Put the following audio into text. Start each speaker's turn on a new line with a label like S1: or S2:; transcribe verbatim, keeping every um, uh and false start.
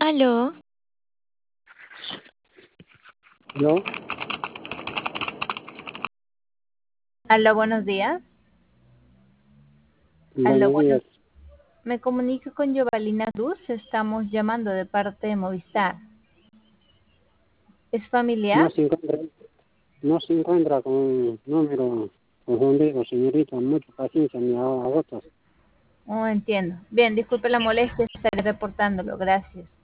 S1: Aló,
S2: ¿No?
S3: Aló, buenos días. Aló,
S2: Buenos
S3: buenos.
S2: días.
S3: Me comunico con Jovalina Cruz. Estamos llamando de parte de Movistar. ¿Es
S2: No
S3: familiar?
S2: se encuentra, no se encuentra con número confundido, señorita. Mucha paciencia, me agota.
S3: Oh, entiendo. Bien, disculpe la molestia, estaré reportándolo. Gracias.